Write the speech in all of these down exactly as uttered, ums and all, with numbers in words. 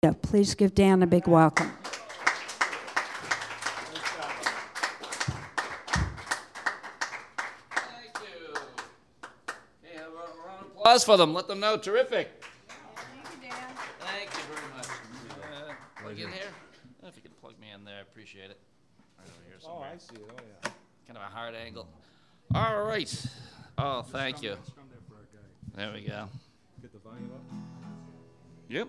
Yeah, please give Dan a big welcome. Thank you. Hey, a round of applause for them. Let them know. Terrific. Thank you, Dan. Thank you very much. Uh, plug in here. Oh, if you can plug me in there, I appreciate it. Right over here Oh, somewhere. I see it. Oh, yeah. Kind of a hard angle. All right. Oh, thank you. Strum there for our guy. There we go. Get the volume up. Yep.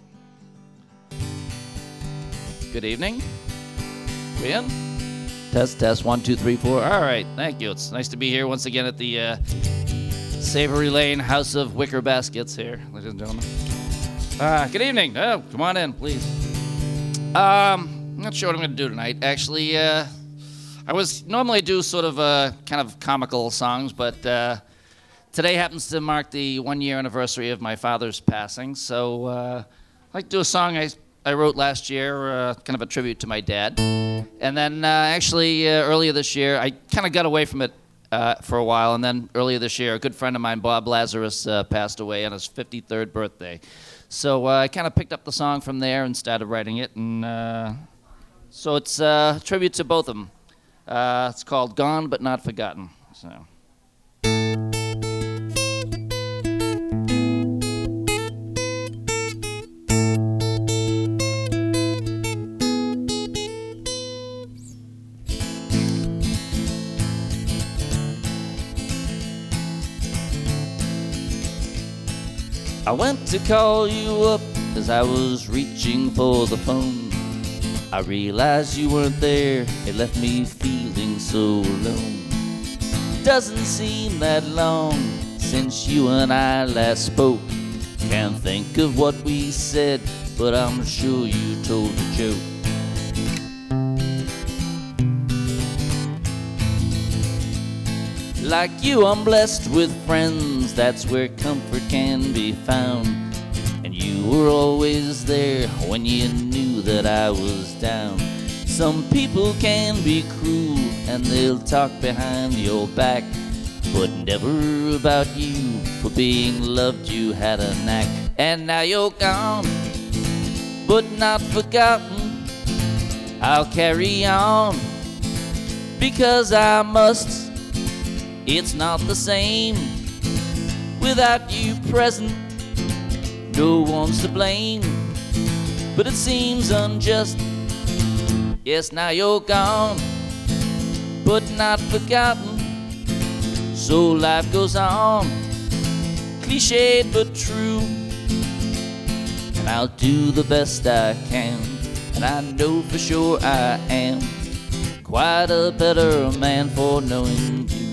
Good evening. We in? Test, test, one, two, three, four. All right, thank you. It's nice to be here once again at the uh, Savory Lane House of Wicker Baskets here, ladies and gentlemen. Uh, good evening. Oh, come on in, please. Um, I'm not sure what I'm going to do tonight. Actually, uh, I was normally do sort of uh, kind of comical songs, but uh, today happens to mark the one-year anniversary of my father's passing, so uh, I'd like to do a song I I wrote last year, uh, kind of a tribute to my dad. And then uh, actually uh, earlier this year, I kind of got away from it uh, for a while. And then earlier this year, a good friend of mine, Bob Lazarus, uh, passed away on his fifty-third birthday. So uh, I kind of picked up the song from there and started writing it. And uh, so it's uh, a tribute to both of them. Uh, it's called Gone But Not Forgotten. So. I went to call you up as I was reaching for the phone. I realized you weren't there, it left me feeling so alone. Doesn't seem that long since you and I last spoke. Can't think of what we said, but I'm sure you told a joke. Like you, I'm blessed with friends, that's where comfort can be found. And you were always there when you knew that I was down. Some people can be cruel and they'll talk behind your back, but never about you. For being loved you had a knack. And now you're gone, but not forgotten. I'll carry on, because I must. It's not the same without you present. No one's to blame, but it seems unjust. Yes, now you're gone, but not forgotten. So life goes on, cliched but true. And I'll do the best I can, and I know for sure I am quite a better man for knowing you.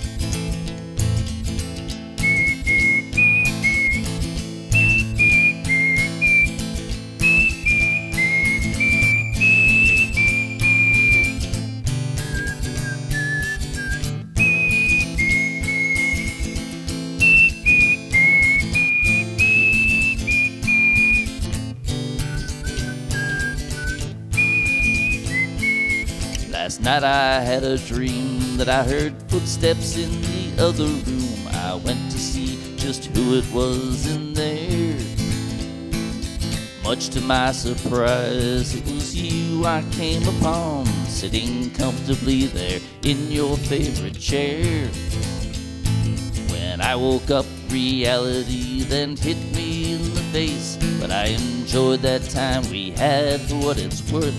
Last night I had a dream that I heard footsteps in the other room. I went to see just who it was in there. Much to my surprise, it was you I came upon, sitting comfortably there in your favorite chair. When I woke up, reality then hit me in the face, but I enjoyed that time we had for what it's worth.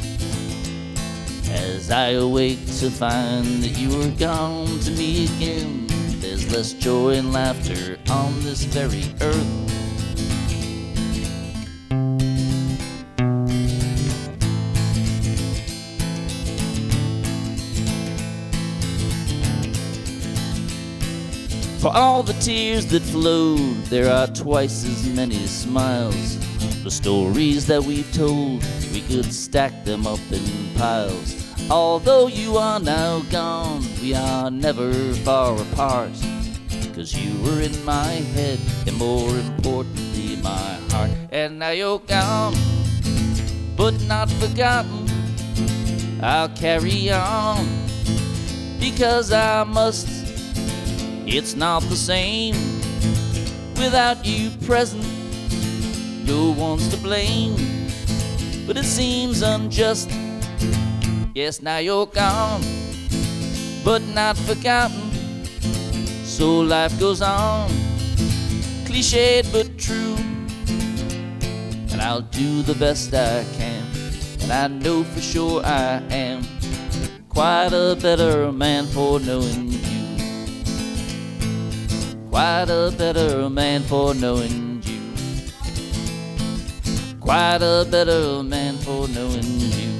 As I awake to find that you are gone to me again, there's less joy and laughter on this very earth. For all the tears that flowed, there are twice as many smiles. The stories that we've told, we could stack them up in piles. Although you are now gone, we are never far apart. Cause you were in my head, and more importantly, my heart. And now you're gone, but not forgotten. I'll carry on, because I must. It's not the same without you present. no one's to blame, but it seems unjust. Yes, now you're gone, but not forgotten. So life goes on, cliched but true. And I'll do the best I can, and I know for sure I am quite a better man for knowing you. Quite a better man for knowing you. Quite a better man for knowing you.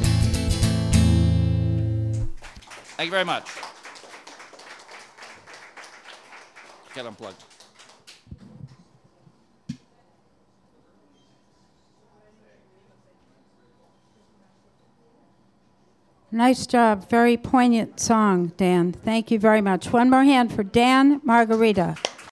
Thank you very much. Get unplugged. Nice job. Very poignant song, Dan. Thank you very much. One more hand for Dan Margarita.